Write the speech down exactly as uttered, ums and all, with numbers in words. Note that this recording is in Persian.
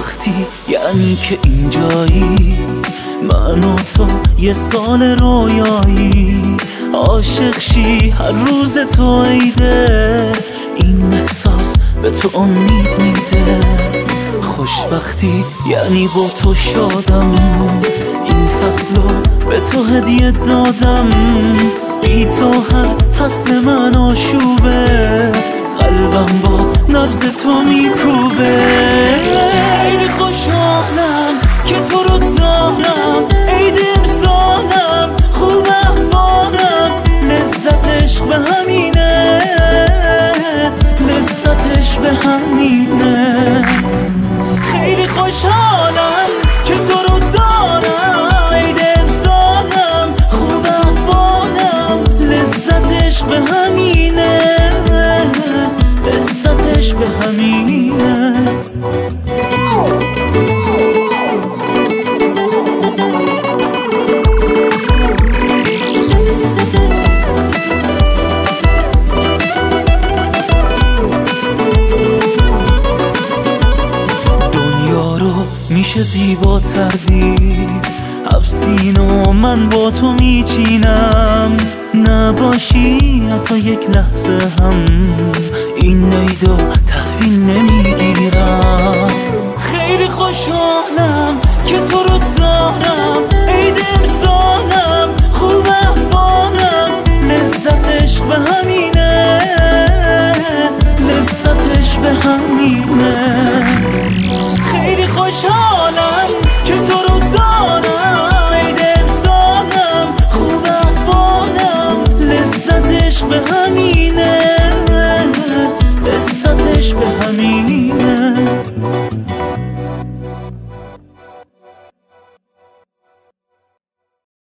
خوشبختی یعنی که اینجایی، من و تو یه سال رویایی، عاشق شی هر روز تو عیده، این احساس به تو امید میده. خوشبختی یعنی با تو شادم، این فصلو به تو هدیه دادم، بی تو هر فصل من آشوبه، قلبم با نبض تو میکوبه. خیلی خوشحالم که تو رو دارم، عید امسالم خوب احوالم، لذت عشق به همینه، لذتش به همینه. خیلی خوشحالم که تو رو دارم، عید امسالم خوب احوالم، لذت عشق به همینه، لذتش به همینه. دنیا رو میشه زیباتر دید، افسینو من با تو میچینم، نباشی حتی یک لحظه هم این عیدو تحویل نمیگیرم. خیلی خوشحالم که تو رو دارم، عید امسالم خوب احوالم، لذت عشق به همینه، لذتش به همینه. خیلی خوشحالم که تو رو دارم، عید امسالم خوب احوالم، لذت عشق به همینه.